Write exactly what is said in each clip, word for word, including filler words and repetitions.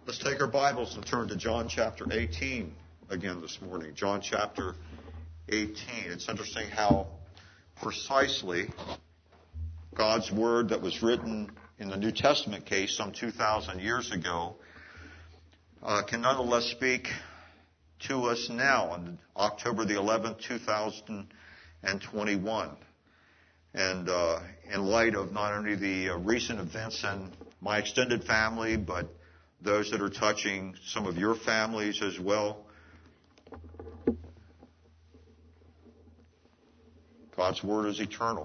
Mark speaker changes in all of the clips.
Speaker 1: Let's take our Bibles and turn to John chapter eighteen again this morning. John chapter eighteen. It's interesting how precisely God's Word that was written in the New Testament case some two thousand years ago uh, can nonetheless speak to us now on October the eleventh, two thousand twenty-one. And uh, in light of not only the uh, recent events in my extended family, but those that are touching some of your families as well, God's Word is eternal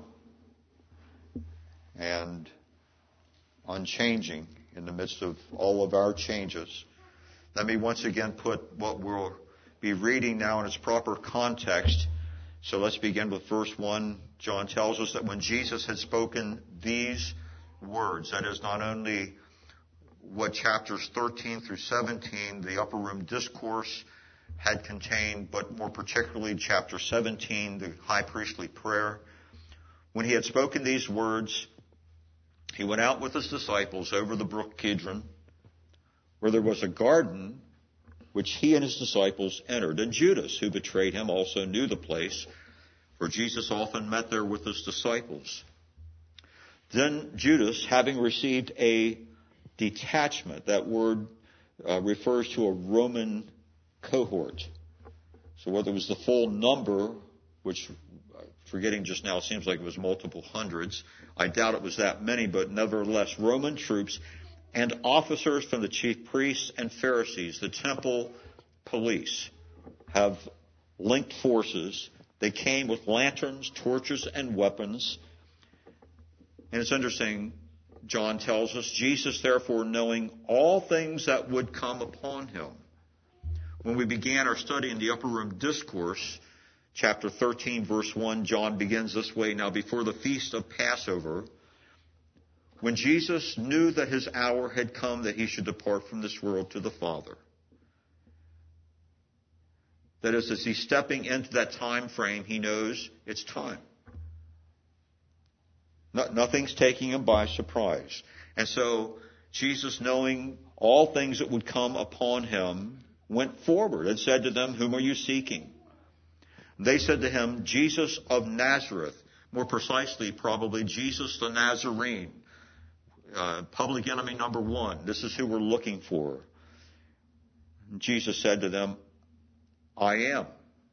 Speaker 1: and unchanging in the midst of all of our changes. Let me once again put what we'll be reading now in its proper context. So let's begin with verse one. John tells us that when Jesus had spoken these words, that is not only what chapters thirteen through seventeen, the upper room discourse, had contained, but more particularly chapter seventeen, the high priestly prayer. When he had spoken these words, he went out with his disciples over the brook Kidron, where there was a garden which he and his disciples entered. And Judas, who betrayed him, also knew the place, for Jesus often met there with his disciples. Then Judas, having received a detachment, that word uh, refers to a Roman cohort. So whether it was the full number, which, forgetting just now, seems like it was multiple hundreds. I doubt it was that many, but nevertheless, Roman troops and officers from the chief priests and Pharisees, the temple police, have linked forces. They came with lanterns, torches, and weapons. And it's interesting, John tells us, Jesus, therefore, knowing all things that would come upon him. When we began our study in the Upper Room Discourse, chapter thirteen, verse one, John begins this way: Now before the feast of Passover, when Jesus knew that his hour had come that he should depart from this world to the Father. That is, as he's stepping into that time frame, he knows it's time. No, nothing's taking him by surprise. And so Jesus, knowing all things that would come upon him, went forward and said to them, Whom are you seeking? They said to him, Jesus of Nazareth. More precisely, probably, Jesus the Nazarene. Uh, public enemy number one. This is who we're looking for. And Jesus said to them, I am.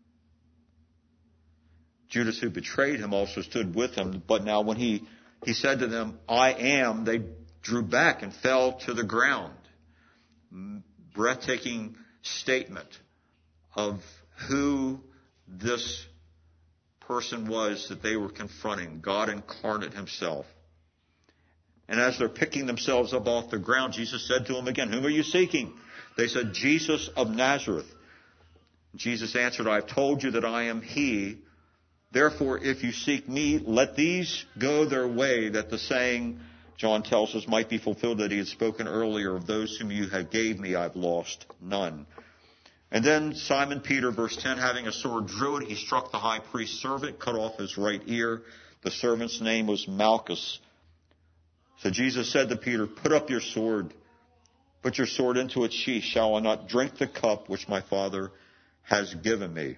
Speaker 1: Judas, who betrayed him, also stood with him. But now when he, he said to them, I am, they drew back and fell to the ground. Breathtaking statement of who this person was that they were confronting, God incarnate himself. And as they're picking themselves up off the ground, Jesus said to them again, Whom are you seeking? They said, Jesus of Nazareth. Jesus answered, I have told you that I am he. Therefore, if you seek me, let these go their way, that the saying, John tells us, might be fulfilled that he had spoken earlier, of those whom you have gave me, I've lost none. And then Simon Peter, verse ten, having a sword, drew it. He struck the high priest's servant, cut off his right ear. The servant's name was Malchus. So Jesus said to Peter, Put up your sword. Put your sword into its sheath. Shall I not drink the cup which my Father has given me?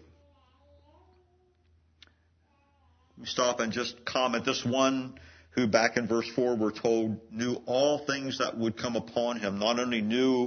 Speaker 1: Let me stop and just comment. This one who back in verse four we're told knew all things that would come upon him, not only knew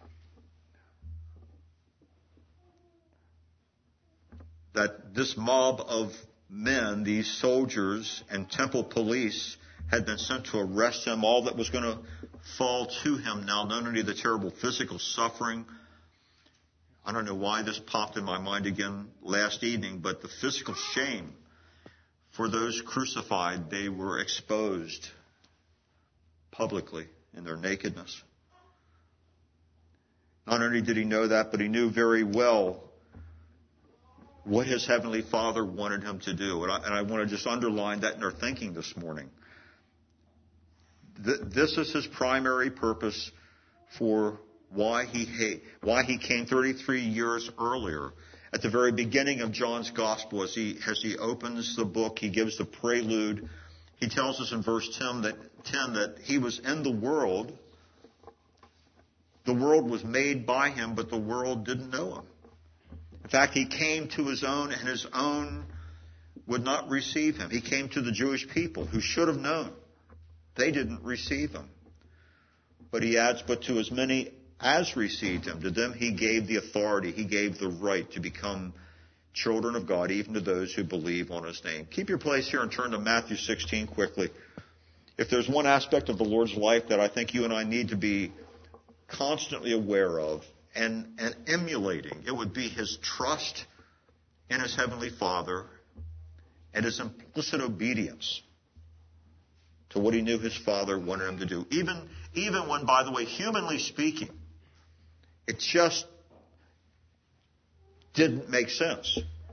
Speaker 1: that this mob of men, these soldiers and temple police, had been sent to arrest him, all that was going to fall to him now, not only the terrible physical suffering. I don't know why this popped in my mind again last evening, but the physical shame for those crucified. They were exposed publicly in their nakedness. Not only did he know that, but he knew very well what his Heavenly Father wanted him to do. And I, and I want to just underline that in our thinking this morning. Th- this is his primary purpose for why he ha- why he came thirty-three years earlier. At the very beginning of John's Gospel, as he, as he opens the book, he gives the prelude. He tells us in verse ten that, ten that he was in the world, The world was made by him, but the world didn't know him. In fact, he came to his own, and his own would not receive him. He came to the Jewish people who should have known. They didn't receive him. But he adds, but to as many as received him, to them he gave the authority, he gave the right to become children of God, even to those who believe on his name. Keep your place here and turn to Matthew sixteen quickly. If there's one aspect of the Lord's life that I think you and I need to be constantly aware of and, and emulating, it would be his trust in his heavenly Father and his implicit obedience to what he knew his Father wanted him to do. Even, even when, by the way, humanly speaking, it just didn't make sense.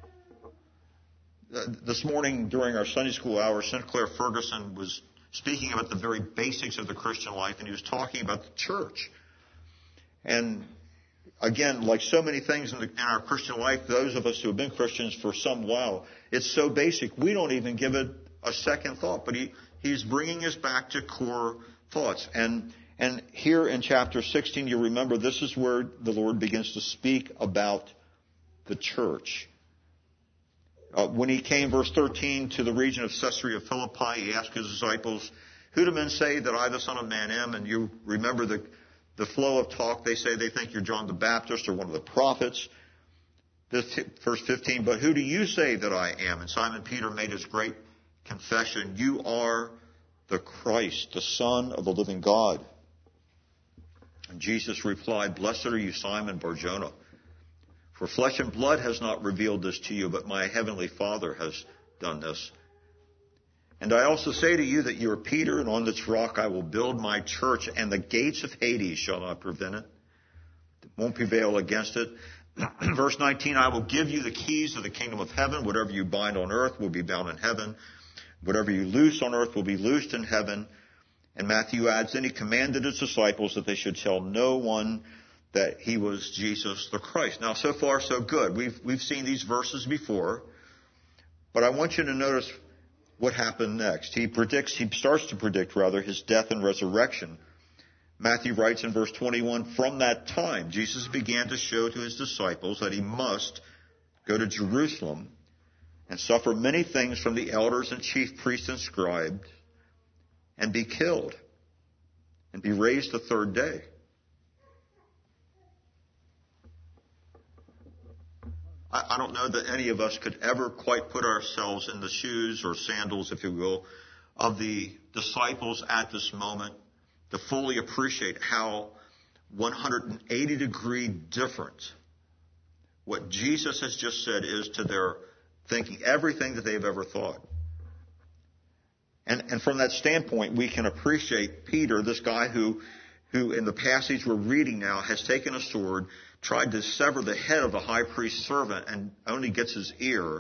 Speaker 1: This morning during our Sunday school hour, Sinclair Ferguson was speaking about the very basics of the Christian life, and he was talking about the church. And again, like so many things in, the, in our Christian life, those of us who have been Christians for some while, it's so basic, we don't even give it a second thought. But he, he's bringing us back to core thoughts. And, and here in chapter sixteen, you remember, this is where the Lord begins to speak about the church. Uh, when he came, verse thirteen, to the region of Caesarea Philippi, he asked his disciples, who do men say that I, the Son of Man, am? And you remember the, the flow of talk. They say they think you're John the Baptist or one of the prophets. This, verse fifteen, but who do you say that I am? And Simon Peter made his great confession, you are the Christ, the Son of the living God. And Jesus replied, blessed are you, Simon Bar-Jonah. For flesh and blood has not revealed this to you, but my heavenly Father has done this. And I also say to you that you are Peter, and on this rock I will build my church, and the gates of Hades shall not prevent it. It won't prevail against it. Verse nineteen, I will give you the keys of the kingdom of heaven. Whatever you bind on earth will be bound in heaven. Whatever you loose on earth will be loosed in heaven. And Matthew adds, then he commanded his disciples that they should tell no one that he was Jesus the Christ. Now, so far, so good. We've, we've seen these verses before, but I want you to notice what happened next. He predicts, he starts to predict, rather, his death and resurrection. Matthew writes in verse twenty-one, from that time, Jesus began to show to his disciples that he must go to Jerusalem and suffer many things from the elders and chief priests and scribes and be killed and be raised the third day. I don't know that any of us could ever quite put ourselves in the shoes or sandals, if you will, of the disciples at this moment to fully appreciate how one hundred eighty degree different what Jesus has just said is to their thinking, everything that they've ever thought. And, and from that standpoint, we can appreciate Peter, this guy who, who in the passage we're reading now has taken a sword, tried to sever the head of the high priest's servant and only gets his ear.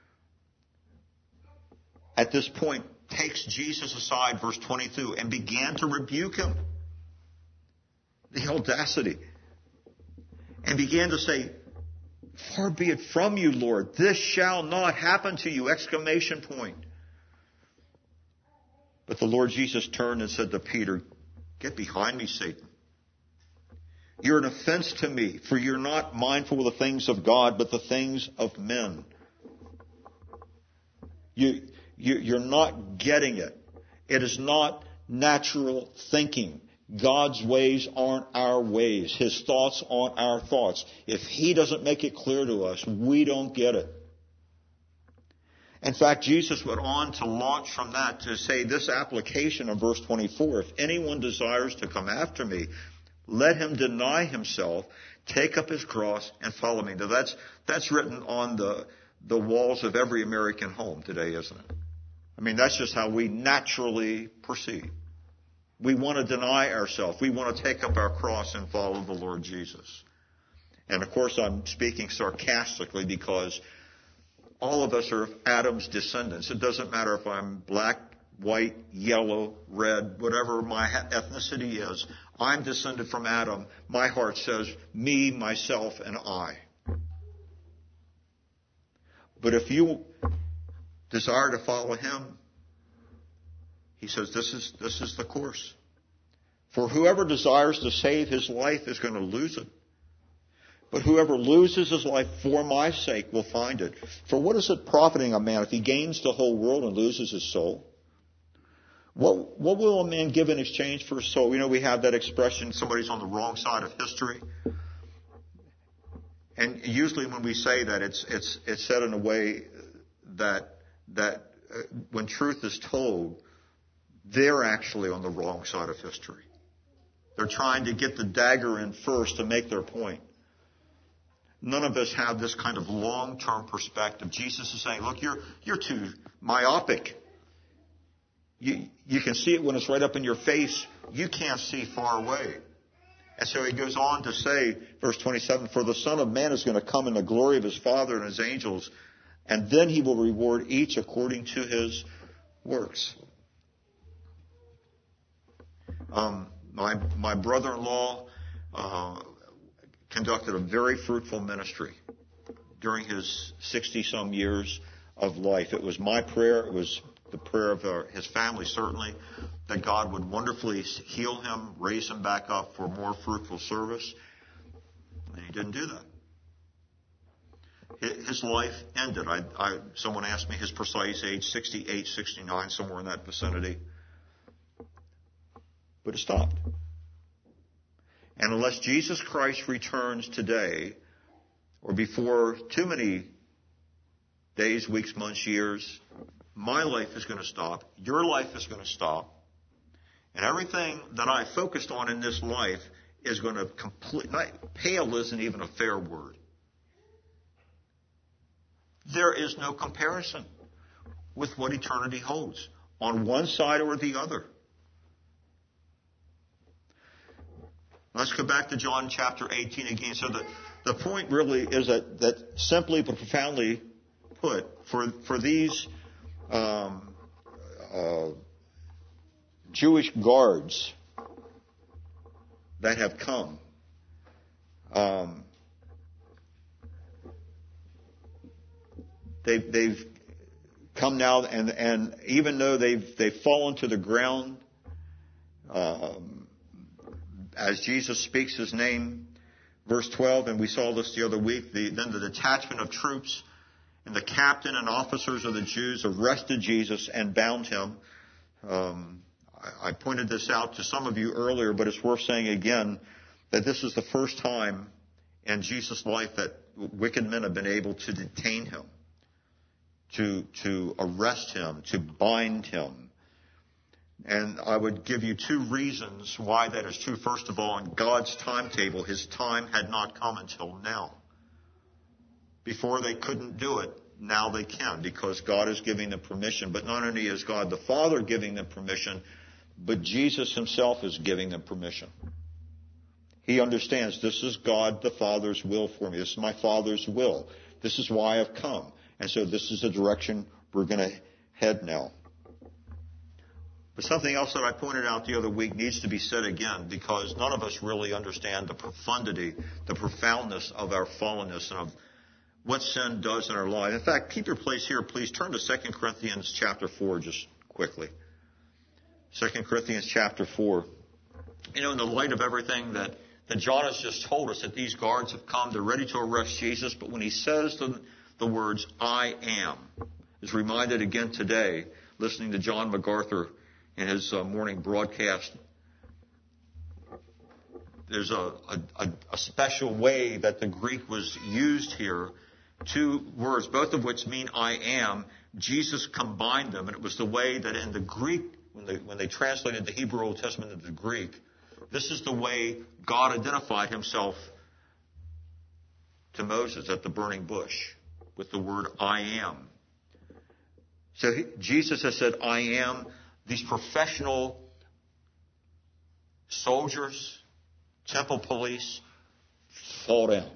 Speaker 1: At this point, takes Jesus aside, verse twenty-two, and began to rebuke him. The audacity. And began to say, far be it from you, Lord. This shall not happen to you! Exclamation point. But the Lord Jesus turned and said to Peter, get behind me, Satan. You're an offense to me, for you're not mindful of the things of God, but the things of men. You, you, you're not getting it. It is not natural thinking. God's ways aren't our ways. His thoughts aren't our thoughts. If He doesn't make it clear to us, we don't get it. In fact, Jesus went on to launch from that to say this application of verse twenty-four, if anyone desires to come after me, let him deny himself, take up his cross, and follow me. Now that's, that's written on the, the walls of every American home today, isn't it? I mean, that's just how we naturally proceed. We want to deny ourselves. We want to take up our cross and follow the Lord Jesus. And of course, I'm speaking sarcastically because all of us are Adam's descendants. It doesn't matter if I'm black, white, yellow, red, whatever my ethnicity is. I'm descended from Adam. My heart says me, myself, and I. But if you desire to follow Him, He says this is, this is the course. For whoever desires to save his life is going to lose it. But whoever loses his life for my sake will find it. For what is it profiting a man if he gains the whole world and loses his soul? What, what will a man give in exchange for his soul? You know, we have that expression, somebody's on the wrong side of history. And usually when we say that, it's it's it's said in a way that that uh, when truth is told, they're actually on the wrong side of history. They're trying to get the dagger in first to make their point. None of us have this kind of long-term perspective. Jesus is saying, look, you're you're too myopic. You you can see it when it's right up in your face. You can't see far away. And so he goes on to say, verse twenty-seven, for the Son of Man is going to come in the glory of his Father and his angels, and then he will reward each according to his works. Um, my my brother-in-law uh, conducted a very fruitful ministry during his sixty-some years of life. It was my prayer. It was the prayer of our, his family, certainly, that God would wonderfully heal him, raise him back up for more fruitful service. And he didn't do that. His life ended. I, I, someone asked me his precise age, sixty-eight, sixty-nine, somewhere in that vicinity. But it stopped. And unless Jesus Christ returns today, or before too many days, weeks, months, years, my life is going to stop. Your life is going to stop. And everything that I focused on in this life is going to complete. Pale isn't even a fair word. There is no comparison with what eternity holds on one side or the other. Let's go back to John chapter eighteen again. So the, the point really is that, that simply but profoundly put, for, for these um, uh, Jewish guards that have come, um, they've, they've come now, and, and even though they've they've fallen to the ground, um, as Jesus speaks his name, verse twelve, and we saw this the other week, the, then the detachment of troops and the captain and officers of the Jews arrested Jesus and bound him. Um, I, I pointed this out to some of you earlier, but it's worth saying again that this is the first time in Jesus' life that wicked men have been able to detain him, to, to arrest him, to bind him. And I would give you two reasons why that is true. First of all, in God's timetable, his time had not come until now. Before they couldn't do it, now they can, because God is giving them permission. But not only is God the Father giving them permission, but Jesus himself is giving them permission. He understands this is God the Father's will for me. This is my Father's will. This is why I've come. And so this is the direction we're going to head now. But something else that I pointed out the other week needs to be said again, because none of us really understand the profundity, the profoundness of our fallenness and of what sin does in our life. In fact, keep your place here. Please turn to Second Corinthians chapter four just quickly. Second Corinthians chapter four. You know, in the light of everything that, that John has just told us, that these guards have come, they're ready to arrest Jesus, but when he says the, the words, I am, is reminded again today, listening to John MacArthur in his uh, morning broadcast. There's a, a, a special way that the Greek was used here. Two words, both of which mean I am. Jesus combined them, and it was the way that in the Greek, when they, when they translated the Hebrew Old Testament into the Greek, this is the way God identified himself to Moses at the burning bush with the word I am. So he, Jesus has said, I am. These professional soldiers, temple police, fall down.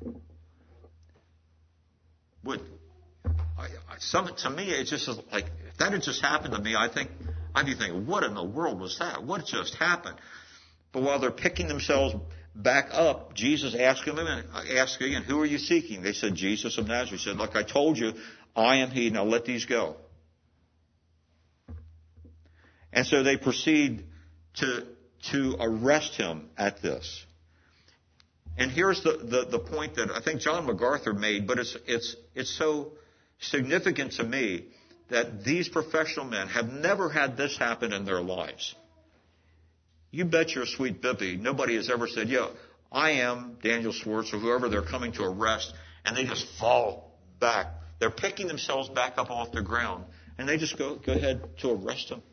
Speaker 1: Would I, I, some, to me, it's just like, if that had just happened to me, I think, I'd be thinking, what in the world was that? What just happened? But while they're picking themselves back up, Jesus asked them, asked again, who are you seeking? They said, Jesus of Nazareth. He said, look, I told you, I am he. Now let these go. And so they proceed to to arrest him at this. And here's the, the, the point that I think John MacArthur made, but it's, it's, it's so significant to me that these professional men have never had this happen in their lives. You bet your sweet bippy, nobody has ever said, yeah, I am Daniel Schwartz or whoever they're coming to arrest, and they just fall back. They're picking themselves back up off the ground, and they just go, go ahead to arrest him.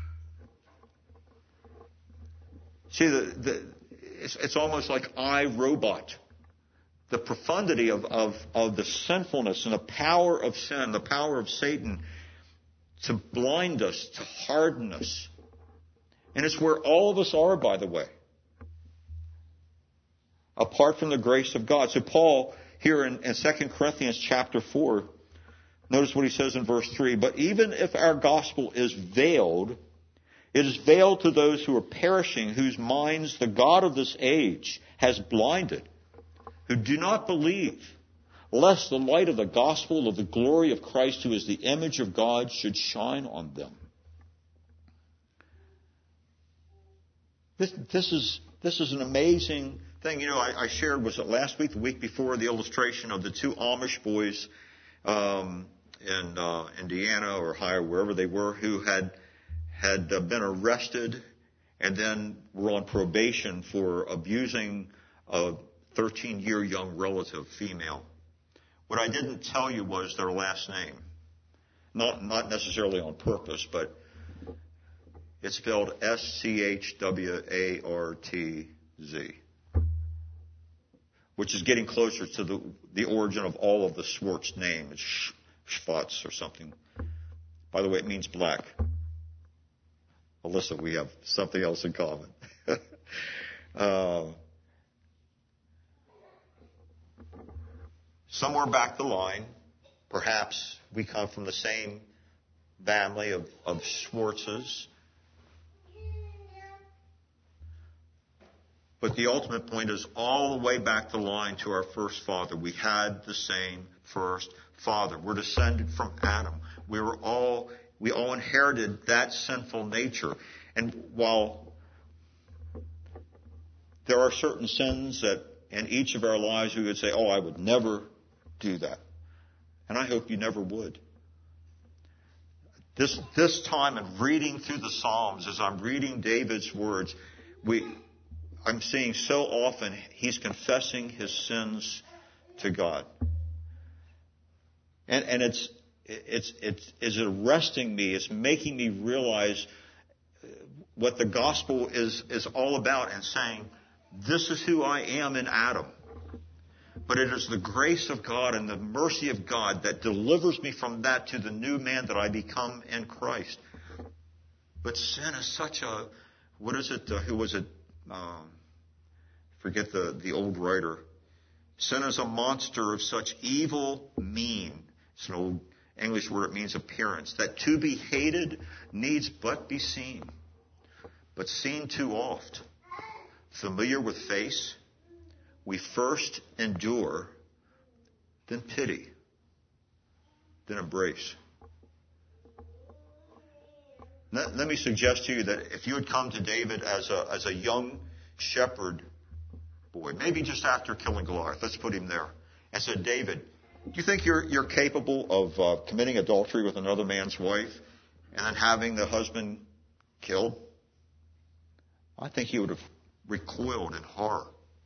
Speaker 1: See, the, the, it's, it's almost like I, Robot. The profundity of, of, of the sinfulness and the power of sin, the power of Satan to blind us, to harden us. And it's where all of us are, by the way, apart from the grace of God. So Paul, here in, in Second Corinthians chapter four, notice what he says in verse three. But even if our gospel is veiled, it is veiled to those who are perishing, whose minds the God of this age has blinded, who do not believe, lest the light of the gospel of the glory of Christ, who is the image of God, should shine on them. This, this is this is an amazing thing. You know, I, I shared, was it last week, the week before, the illustration of the two Amish boys um, in uh, Indiana or Ohio, wherever they were, who had had uh, been arrested and then were on probation for abusing a thirteen-year young relative, female. What I didn't tell you was their last name. Not not necessarily on purpose, but it's spelled S C H W A R T Z, which is getting closer to the, the origin of all of the Schwartz name. It's Schwartz or something. By the way, it means black. Alyssa, we have something else in common. uh, somewhere back the line, perhaps we come from the same family of, of Schwartzes. But the ultimate point is all the way back the line to our first father. We had the same first father. We're descended from Adam. We were all, we all inherited that sinful nature. And while there are certain sins that in each of our lives we would say, oh, I would never do that. And I hope you never would. This, this time of reading through the Psalms, as I'm reading David's words, we, I'm seeing so often he's confessing his sins to God. And, and it's, it's, it's, it's arresting me. It's making me realize what the gospel is, is all about and saying, this is who I am in Adam. But it is the grace of God and the mercy of God that delivers me from that to the new man that I become in Christ. But sin is such a, what is it, uh, who was it? Um, forget the, the old writer. Sin is a monster of such evil mien. It's an old English word. It means appearance. That to be hated needs but be seen. But seen too oft. Familiar with face, we first endure, then pity, then embrace. Let, let me suggest to you that if you had come to David as a, as a young shepherd boy, maybe just after killing Goliath, let's put him there, and said, David, do you think you're, you're capable of uh, committing adultery with another man's wife and then having the husband killed? I think he would have recoiled in horror.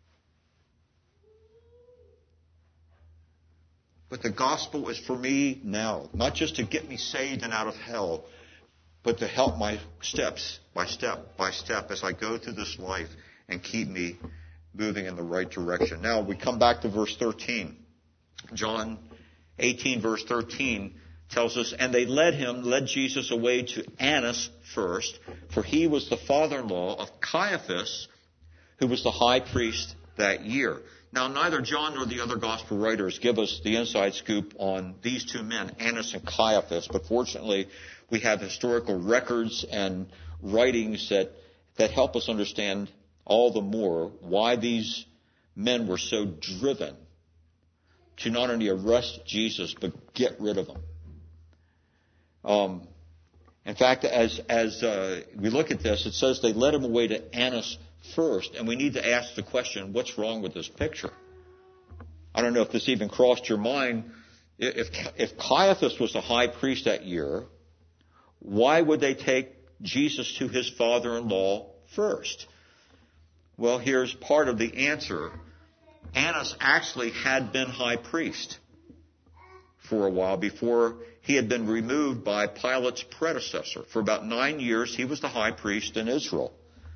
Speaker 1: But the gospel is for me now, not just to get me saved and out of hell, but to help my steps by step by step as I go through this life and keep me moving in the right direction. Now we come back to verse thirteen. John eighteen, verse thirteen tells us, and they led him, led Jesus away to Annas first, for he was the father-in-law of Caiaphas, who was the high priest that year. Now, neither John nor the other gospel writers give us the inside scoop on these two men, Annas and Caiaphas, but fortunately we have historical records and writings that, that help us understand all the more why these men were so driven to not only arrest Jesus, but get rid of him. Um, In fact, as, as uh, we look at this, it says they led him away to Annas first. And we need to ask the question, what's wrong with this picture? I don't know if this even crossed your mind. If, if Caiaphas was the high priest that year, why would they take Jesus to his father-in-law first? Well, here's part of the answer. Annas actually had been high priest for a while before he had been removed by Pilate's predecessor. For about nine years, he was the high priest in Israel.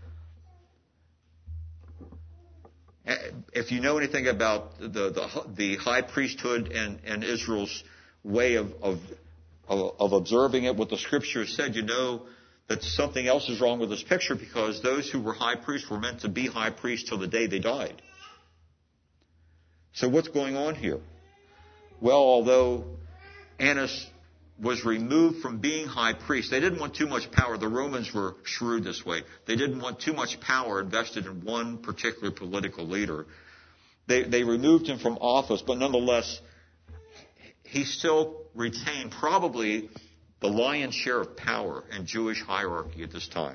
Speaker 1: If you know anything about the, the, the high priesthood and, and Israel's way of, of, of observing it, what the scriptures said, you know that something else is wrong with this picture, because those who were high priests were meant to be high priests till the day they died. So what's going on here? Well, although Annas was removed from being high priest, they didn't want too much power. The Romans were shrewd this way. They didn't want too much power invested in one particular political leader. They, they removed him from office, but nonetheless, he still retained probably the lion's share of power in Jewish hierarchy at this time.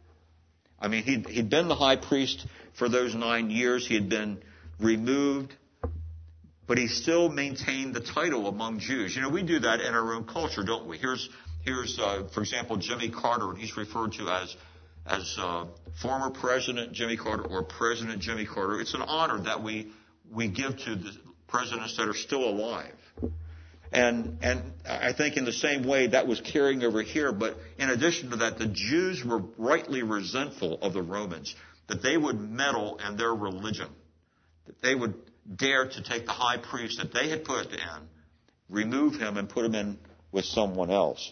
Speaker 1: I mean, he'd, he'd been the high priest for those nine years. He had been removed, but he still maintained the title among Jews. You know, we do that in our own culture, don't we? Here's, here's uh, for example, Jimmy Carter, and he's referred to as as uh, former President Jimmy Carter or President Jimmy Carter. It's an honor that we we give to the presidents that are still alive. And and I think in the same way that was carrying over here. But in addition to that, the Jews were rightly resentful of the Romans, that they would meddle in their religion, that they would dare to take the high priest that they had put in, remove him and put him in with someone else.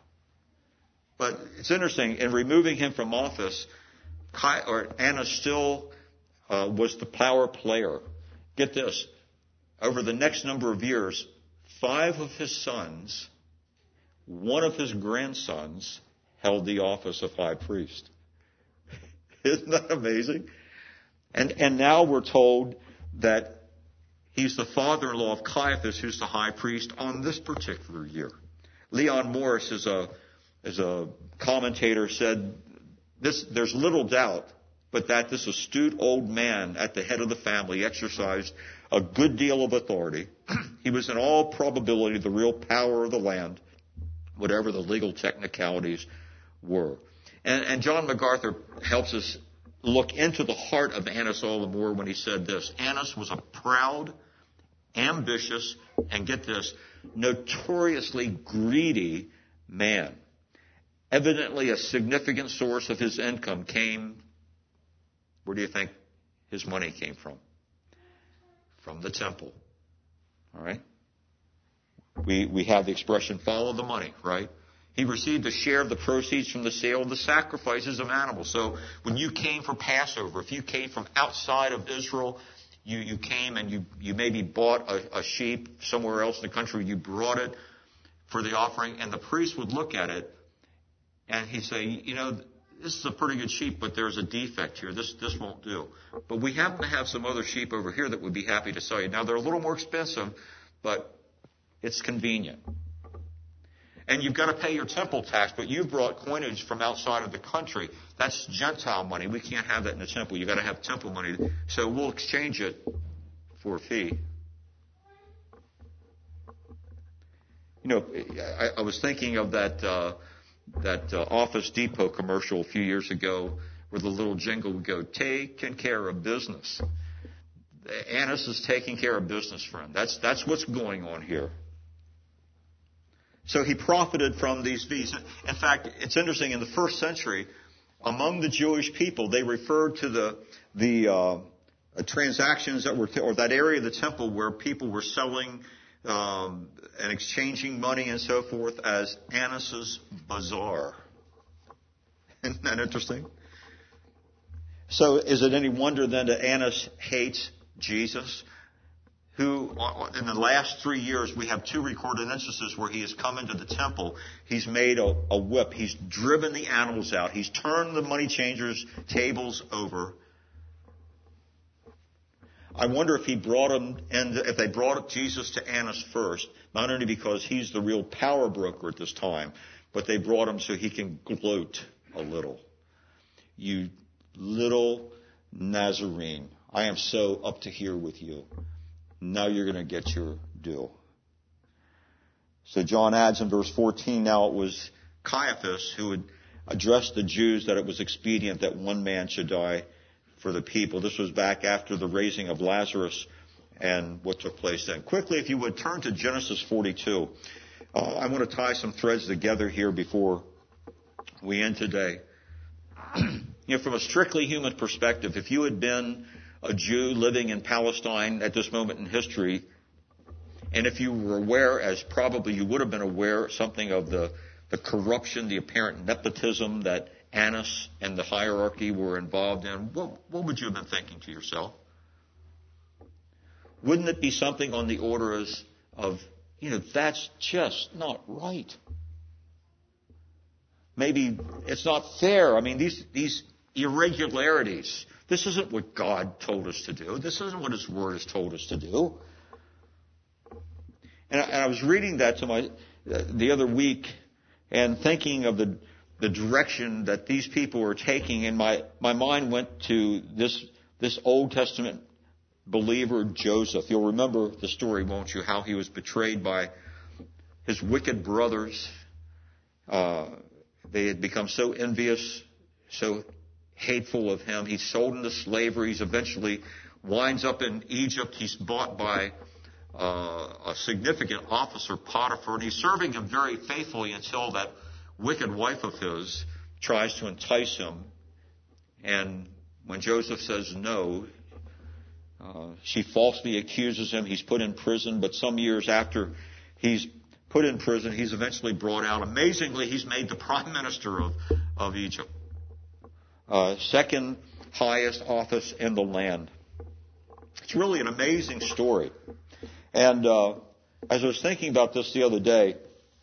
Speaker 1: But it's interesting, in removing him from office, or Annas still uh, was the power player. Get this, over the next number of years, five of his sons, one of his grandsons, held the office of high priest. Isn't that amazing? And and now we're told that he's the father-in-law of Caiaphas, who's the high priest on this particular year. Leon Morris, is a as a commentator, said this: there's little doubt but that this astute old man at the head of the family exercised a good deal of authority. He was in all probability the real power of the land, whatever the legal technicalities were. And, and John MacArthur helps us look into the heart of Annas all the more when he said this: Annas was a proud, ambitious, and get this, notoriously greedy man. Evidently, a significant source of his income came, where do you think his money came from? From the temple. All right? We we have the expression, follow the money, right? He received a share of the proceeds from the sale of the sacrifices of animals. So when you came for Passover, if you came from outside of Israel, you, you came and you, you maybe bought a, a sheep somewhere else in the country, you brought it for the offering, and the priest would look at it and he'd say, you know, this is a pretty good sheep, but there's a defect here. This this won't do. But we happen to have some other sheep over here that would be happy to sell you. Now, they're a little more expensive, but it's convenient. And you've got to pay your temple tax, but you've brought coinage from outside of the country. That's Gentile money. We can't have that in the temple. You've got to have temple money. So we'll exchange it for a fee. You know, I, I was thinking of that uh, that uh, Office Depot commercial a few years ago where the little jingle would go, taking care of business. Annas is taking care of business, friend. That's, that's what's going on here. So he profited from these fees. In fact, it's interesting, in the first century, among the Jewish people, they referred to the the uh, transactions that were, or that area of the temple where people were selling um, and exchanging money and so forth, as Annas' bazaar. Isn't that interesting? So is it any wonder then that Annas hates Jesus, who in the last three years we have two recorded instances where he has come into the temple, he's made a, a whip, he's driven the animals out, he's turned the money changers' tables over. I wonder if he brought him, and if they brought Jesus to Annas first, not only because he's the real power broker at this time, but they brought him so he can gloat a little. You little Nazarene, I am so up to here with you. Now you're going to get your due. So John adds in verse fourteen, now it was Caiaphas who had addressed the Jews that it was expedient that one man should die for the people. This was back after the raising of Lazarus and what took place then. Quickly, if you would, turn to Genesis forty-two. Uh, I want to tie some threads together here before we end today. You know, from a strictly human perspective, if you had been a Jew living in Palestine at this moment in history, and if you were aware, as probably you would have been aware, something of the, the corruption, the apparent nepotism that Annas and the hierarchy were involved in, what, what would you have been thinking to yourself? Wouldn't it be something on the order as, of, you know, that's just not right? Maybe it's not fair. I mean, these, these irregularities, this isn't what God told us to do. This isn't what His Word has told us to do. And I, and I was reading that to my, uh, the other week and thinking of the, the direction that these people were taking, and my, my mind went to this, this Old Testament believer Joseph. You'll remember the story, won't you? How he was betrayed by his wicked brothers. Uh, they had become so envious, so hateful of him. He's sold into slavery. He's eventually winds up in Egypt. He's bought by uh, a significant officer, Potiphar, and he's serving him very faithfully until that wicked wife of his tries to entice him. And when Joseph says no, Uh, she falsely accuses him. He's put in prison, but some years after he's put in prison, he's eventually brought out. Amazingly, he's made the prime minister of, of Egypt. Uh, second highest office in the land. It's really an amazing story. And uh, as I was thinking about this the other day,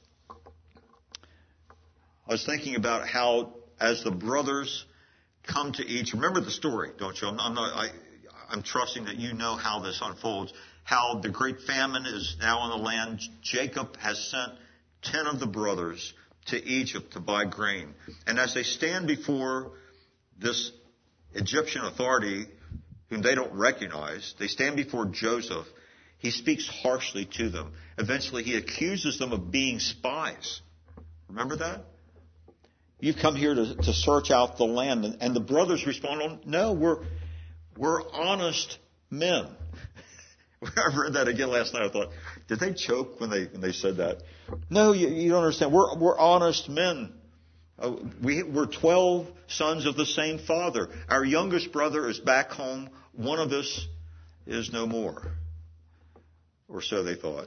Speaker 1: I was thinking about how as the brothers come to Egypt, remember the story, don't you? I'm, I'm not... I, I'm trusting that you know how this unfolds, how the great famine is now on the land. Jacob has sent ten of the brothers to Egypt to buy grain. And as they stand before this Egyptian authority, whom they don't recognize, they stand before Joseph. He speaks harshly to them. Eventually, he accuses them of being spies. Remember that? You've come here to, to search out the land. And, and the brothers respond, no, we're... We're honest men. I read that again last night. I thought, did they choke when they when they said that? No, you, you don't understand. We're we're honest men. Uh, we we're twelve sons of the same father. Our youngest brother is back home. One of us is no more, or so they thought.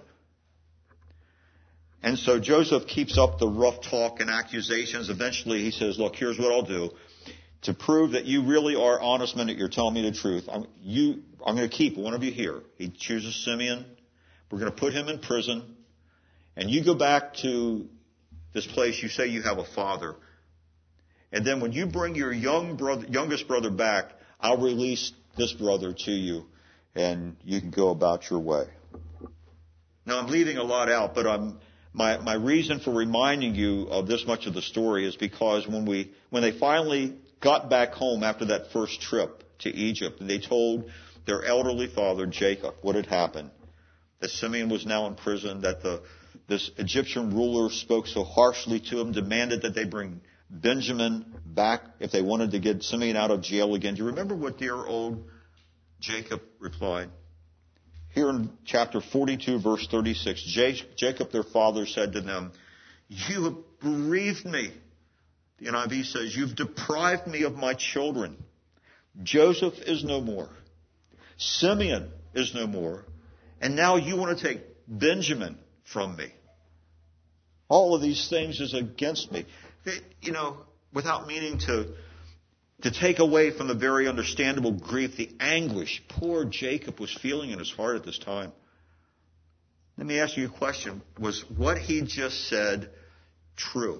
Speaker 1: And so Joseph keeps up the rough talk and accusations. Eventually, he says, "Look, here's what I'll do. To prove that you really are honest men, that you're telling me the truth, I'm, you, I'm going to keep one of you here." He chooses Simeon. We're going to put him in prison. And you go back to this place. You say you have a father. And then when you bring your young brother, youngest brother back, I'll release this brother to you. And you can go about your way. Now, I'm leaving a lot out, but I'm, my, my reason for reminding you of this much of the story is because when we, when they finally got back home after that first trip to Egypt, and they told their elderly father, Jacob, what had happened. That Simeon was now in prison, that the this Egyptian ruler spoke so harshly to him, demanded that they bring Benjamin back if they wanted to get Simeon out of jail again. Do you remember what dear old Jacob replied? Here in chapter forty-two, verse thirty-six, Jacob, their father, said to them, "You have bereaved me." The N I V says, "You've deprived me of my children. Joseph is no more. Simeon is no more. And now you want to take Benjamin from me. All of these things is against me." You know, without meaning to, to take away from the very understandable grief, the anguish poor Jacob was feeling in his heart at this time. Let me ask you a question. Was what he just said true?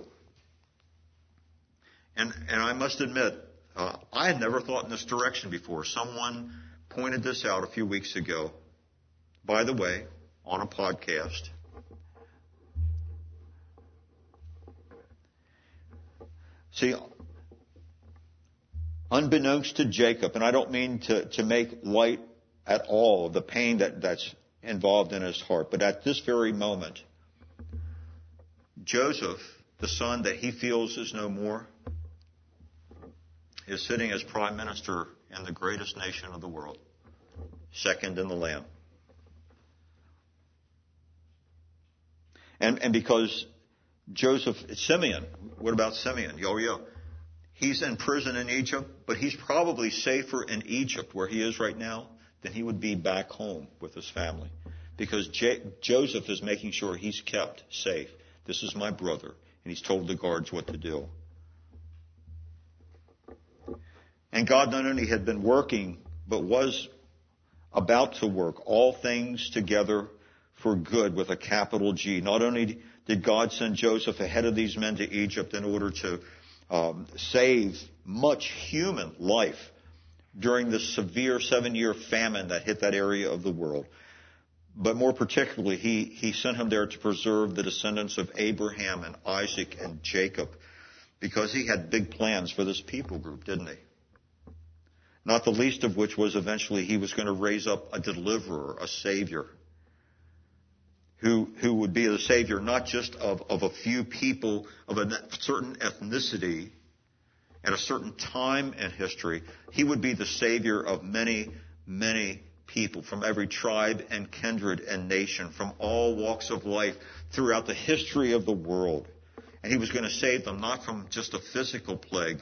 Speaker 1: And, and I must admit, uh, I had never thought in this direction before. Someone pointed this out a few weeks ago, by the way, on a podcast. See, unbeknownst to Jacob, and I don't mean to, to make light at all of the pain that, that's involved in his heart, but at this very moment, Joseph, the son that he feels is no more, is sitting as prime minister in the greatest nation of the world, second in the land. And, and because Joseph, Simeon, what about Simeon? Oh, yeah. He's in prison in Egypt, but he's probably safer in Egypt where he is right now than he would be back home with his family. Because J- Joseph is making sure he's kept safe. This is my brother. And he's told the guards what to do. And God not only had been working, but was about to work all things together for good with a capital G. Not only did God send Joseph ahead of these men to Egypt in order to um, save much human life during the severe seven-year famine that hit that area of the world, but more particularly, he, he sent him there to preserve the descendants of Abraham and Isaac and Jacob, because he had big plans for this people group, didn't he? Not the least of which was eventually he was going to raise up a deliverer, a savior, who, who would be the savior not just of, of a few people of a certain ethnicity at a certain time in history. He would be the savior of many, many people from every tribe and kindred and nation, from all walks of life throughout the history of the world. And he was going to save them not from just a physical plague,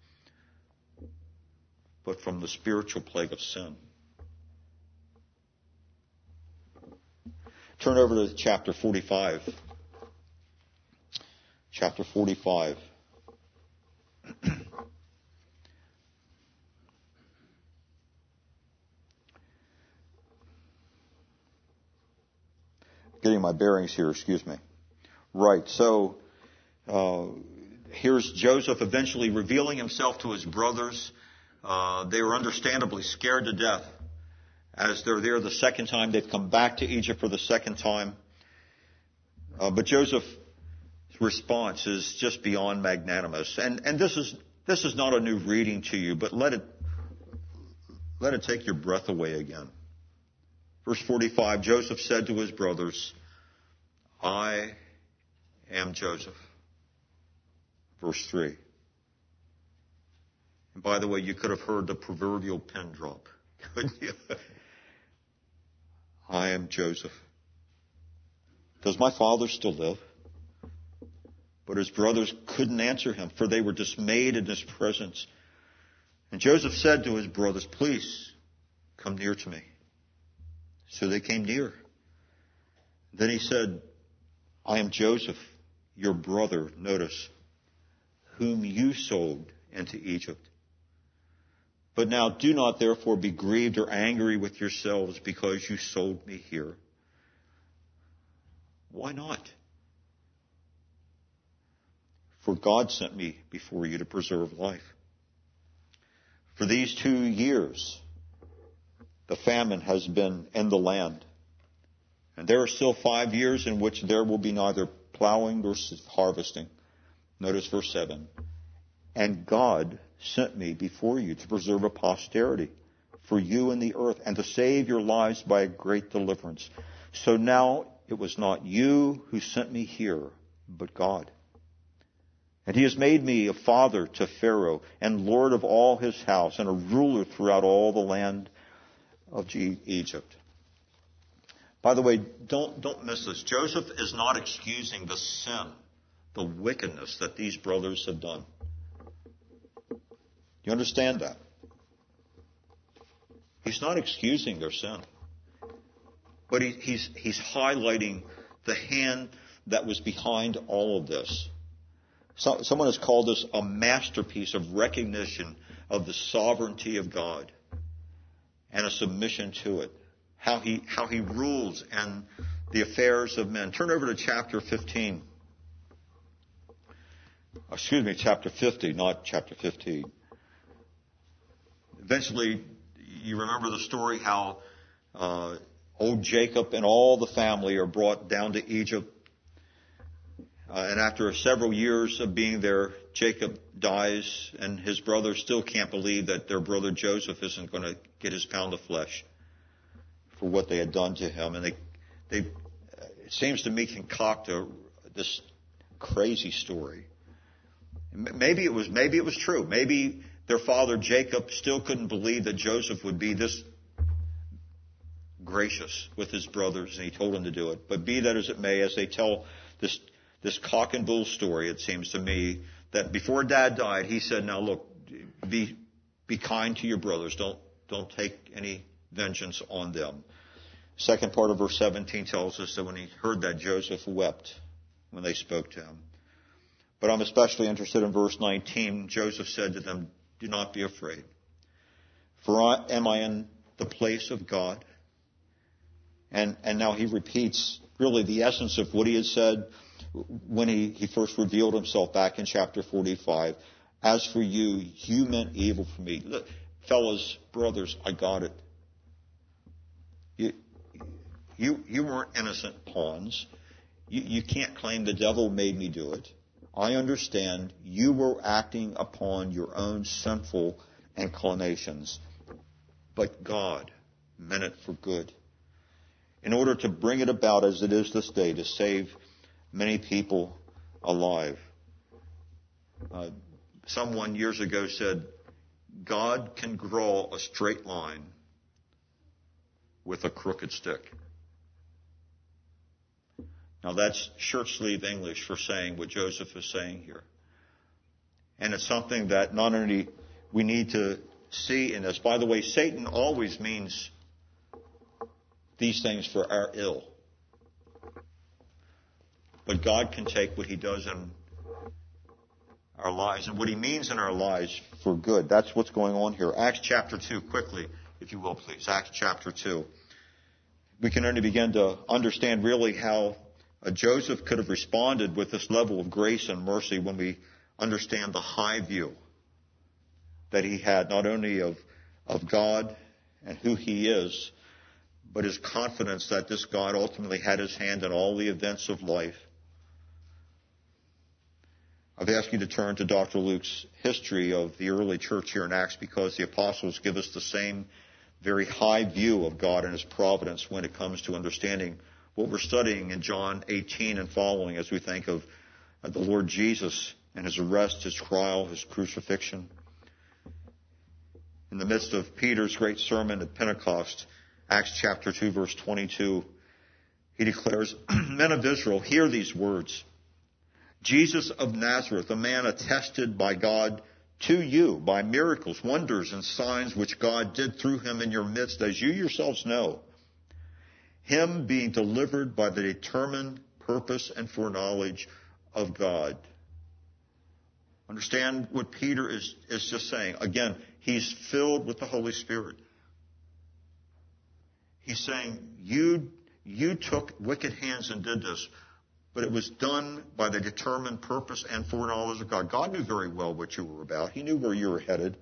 Speaker 1: but from the spiritual plague of sin. Turn over to chapter forty-five. Chapter forty-five. Getting my bearings here, excuse me. Right, so uh, here's Joseph eventually revealing himself to his brothers. Uh, they were understandably scared to death as they're there the second time. They've come back to Egypt for the second time. Uh, but Joseph's response is just beyond magnanimous. And, and this is this is not a new reading to you, but let it let it take your breath away again. Verse forty-five, Joseph said to his brothers, I am Joseph. Verse three. And by the way, you could have heard the proverbial pin drop, couldn't you? I am Joseph. Does my father still live? But his brothers couldn't answer him, for they were dismayed in his presence. And Joseph said to his brothers, please come near to me. So they came near. Then he said, I am Joseph, your brother, notice, whom you sold into Egypt. But now do not therefore be grieved or angry with yourselves because you sold me here. Why not? For God sent me before you to preserve life. For these two years, the famine has been in the land. And there are still five years in which there will be neither plowing nor harvesting. Notice verse seven. And God sent me before you to preserve a posterity for you in the earth and to save your lives by a great deliverance. So now it was not you who sent me here, but God. And he has made me a father to Pharaoh and lord of all his house and a ruler throughout all the land of Egypt. By the way, don't, don't miss this. Joseph is not excusing the sin, the wickedness that these brothers have done. You understand that? He's not excusing their sin. But he, he's, he's highlighting the hand that was behind all of this. So, someone has called this a masterpiece of recognition of the sovereignty of God and a submission to it. How he, how he rules and the affairs of men. Turn over to chapter fifteen. Excuse me, chapter fifty, not chapter fifteen. Eventually, you remember the story how uh, old Jacob and all the family are brought down to Egypt. Uh, and after several years of being there, Jacob dies, and his brothers still can't believe that their brother Joseph isn't going to get his pound of flesh for what they had done to him. And they, they it seems to me, concoct a, this crazy story. Maybe it was, maybe it was true. Maybe their father Jacob still couldn't believe that Joseph would be this gracious with his brothers, and he told them to do it. But be that as it may, as they tell this this cock and bull story, it seems to me that before Dad died, he said, "Now look, be be kind to your brothers. Don't don't take any vengeance on them." Second part of verse seventeen tells us that when he heard that, Joseph wept when they spoke to him. But I'm especially interested in verse nineteen. Joseph said to them, "Do not be afraid, for I, am I in the place of God?" And, and now he repeats really the essence of what he had said when he, he first revealed himself back in chapter forty-five. "As for you, you meant evil for me." Look, fellas, brothers, I got it. You, you, you weren't innocent pawns. You, you can't claim the devil made me do it. I understand you were acting upon your own sinful inclinations, but God meant it for good, in order to bring it about as it is this day, to save many people alive. Uh, someone years ago said, God can draw a straight line with a crooked stick. Now that's shirt sleeve English for saying what Joseph is saying here. And it's something that not only we need to see in this. By the way, Satan always means these things for our ill. But God can take what he does in our lives and what he means in our lives for good. That's what's going on here. Acts chapter two, quickly, if you will, please. Acts chapter two. We can only begin to understand really how uh, Joseph could have responded with this level of grace and mercy when we understand the high view that he had, not only of, of God and who he is, but his confidence that this God ultimately had his hand in all the events of life. I've asked you to turn to Doctor Luke's history of the early church here in Acts, because the apostles give us the same very high view of God and his providence when it comes to understanding what we're studying in John eighteen and following, as we think of the Lord Jesus and his arrest, his trial, his crucifixion. In the midst of Peter's great sermon at Pentecost, Acts chapter two, verse twenty-two, he declares, "Men of Israel, hear these words. Jesus of Nazareth, a man attested by God to you by miracles, wonders, and signs which God did through him in your midst, as you yourselves know. Him being delivered by the determined purpose and foreknowledge of God." Understand what Peter is, is just saying. Again, he's filled with the Holy Spirit. He's saying, you, you took wicked hands and did this, but it was done by the determined purpose and foreknowledge of God. God knew very well what you were about. He knew where you were headed.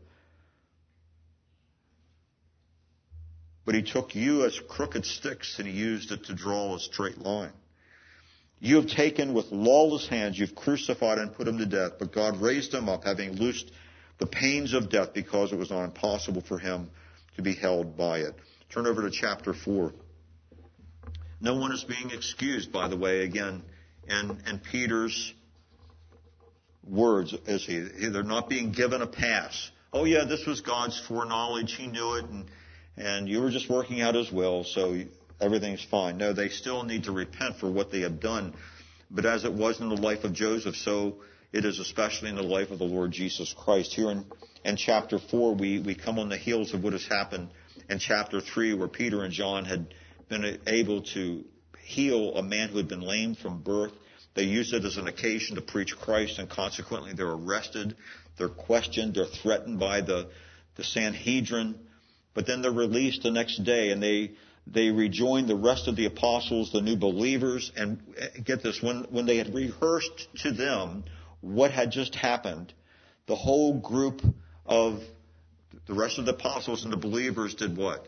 Speaker 1: But he took you as crooked sticks and he used it to draw a straight line. You have taken with lawless hands, you've crucified and put him to death, but God raised him up, having loosed the pains of death, because it was not impossible for him to be held by it. Turn over to chapter four. No one is being excused, by the way, again, in, in Peter's words, is he? They're not being given a pass. Oh yeah, this was God's foreknowledge. He knew it, and, and you were just working out his will, so everything's fine. No, they still need to repent for what they have done. But as it was in the life of Joseph, so it is especially in the life of the Lord Jesus Christ. Here in, in chapter four, we, we come on the heels of what has happened in chapter three, where Peter and John had been able to heal a man who had been lame from birth. They used it as an occasion to preach Christ, and consequently they're arrested, they're questioned, they're threatened by the, the Sanhedrin. But then they're released the next day, and they they rejoin the rest of the apostles, the new believers. And get this, when, when they had rehearsed to them what had just happened, the whole group of the rest of the apostles and the believers did what?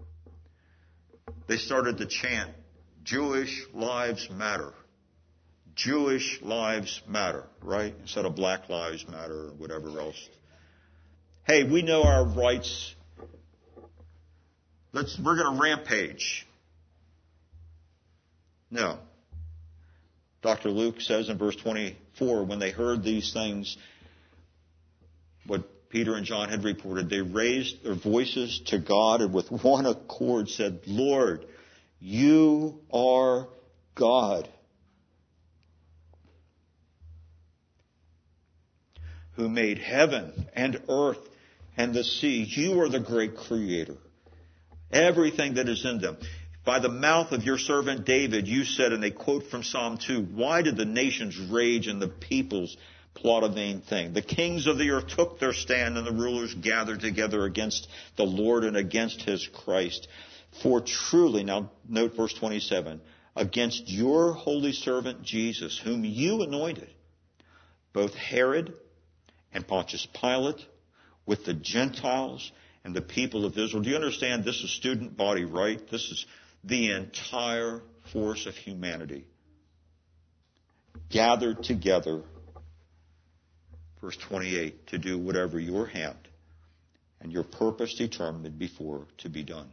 Speaker 1: They started to chant, "Jewish lives matter. Jewish lives matter, right? Instead of black lives matter or whatever else. Hey, we know our rights. Let's, we're going to rampage. No. Doctor Luke says in verse twenty-four, when they heard these things, what Peter and John had reported, they raised their voices to God and with one accord said, Lord, you are God, who made heaven and earth and the sea. You are the great creator. Everything that is in them. By the mouth of your servant David, you said, and they quote from Psalm two, why did the nations rage and the peoples plot a vain thing? The kings of the earth took their stand and the rulers gathered together against the Lord and against his Christ. For truly, now note verse twenty-seven, against your holy servant Jesus, whom you anointed, both Herod and Pontius Pilate, with the Gentiles and the people of Israel. Do you understand this is student body, right? This is the entire force of humanity gathered together, verse twenty-eight, to do whatever your hand and your purpose determined before to be done.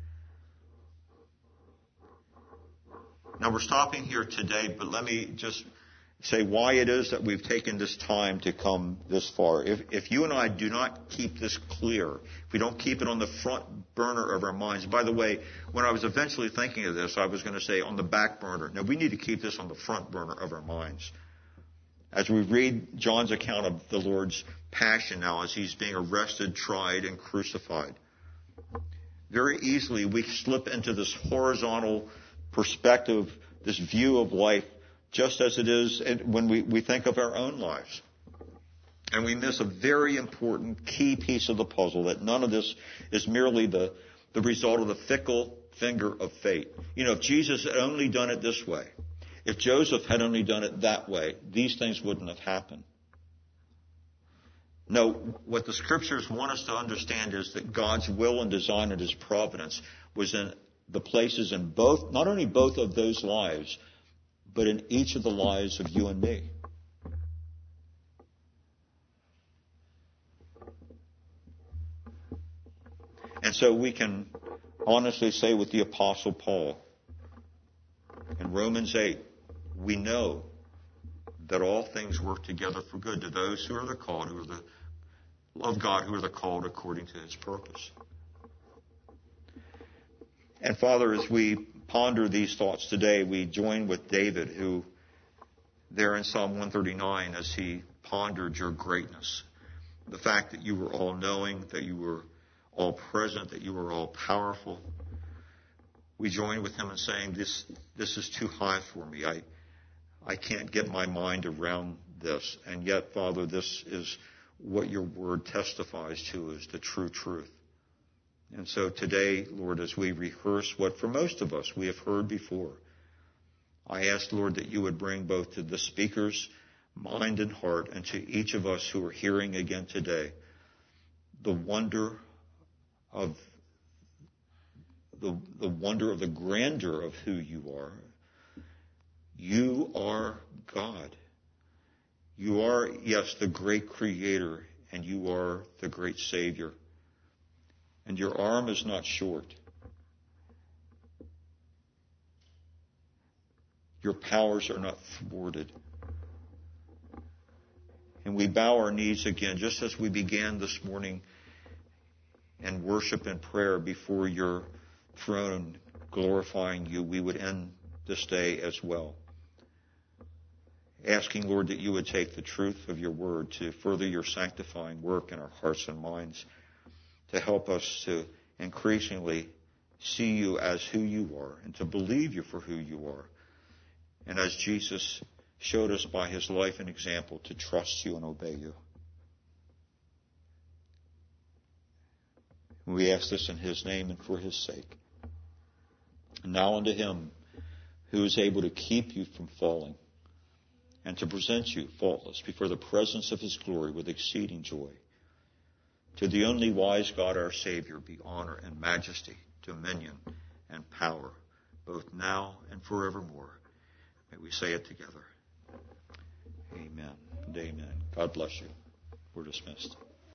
Speaker 1: Now we're stopping here today, but let me just say why it is that we've taken this time to come this far. If, if you and I do not keep this clear, if we don't keep it on the front burner of our minds. By the way, when I was eventually thinking of this, I was going to say on the back burner. No, we need to keep this on the front burner of our minds. As we read John's account of the Lord's passion now, as he's being arrested, tried, and crucified, very easily we slip into this horizontal perspective, this view of life, just as it is when we, we think of our own lives. And we miss a very important key piece of the puzzle, that none of this is merely the, the result of the fickle finger of fate. You know, if Jesus had only done it this way, if Joseph had only done it that way, these things wouldn't have happened. No, what the scriptures want us to understand is that God's will and design and his providence was in the places in both, not only both of those lives, but in each of the lives of you and me. And so we can honestly say with the Apostle Paul in Romans eight, we know that all things work together for good to those who are the called, who are the love God, who are the called according to his purpose. And Father, as we ponder these thoughts today, we join with David, who there in Psalm one thirty-nine, as he pondered your greatness, the fact that you were all-knowing, that you were all-present, that you were all-powerful. We join with him in saying, this, this is too high for me. I, I can't get my mind around this. And yet, Father, this is what your word testifies to as the true truth. And so today, Lord, as we rehearse what for most of us we have heard before, I ask, Lord, that you would bring both to the speaker's mind and heart and to each of us who are hearing again today the wonder of the, the wonder of the grandeur of who you are. You are God. You are, yes, the great creator, and you are the great Savior. And your arm is not short. Your powers are not thwarted. And we bow our knees again, just as we began this morning in worship and prayer before your throne, glorifying you. We would end this day as well, asking, Lord, that you would take the truth of your word to further your sanctifying work in our hearts and minds, to help us to increasingly see you as who you are and to believe you for who you are. And as Jesus showed us by his life and example, to trust you and obey you. We ask this in his name and for his sake. And now unto him who is able to keep you from falling and to present you faultless before the presence of his glory with exceeding joy. To the only wise God, our Savior, be honor and majesty, dominion and power, both now and forevermore. May we say it together. Amen and amen. God bless you. We're dismissed.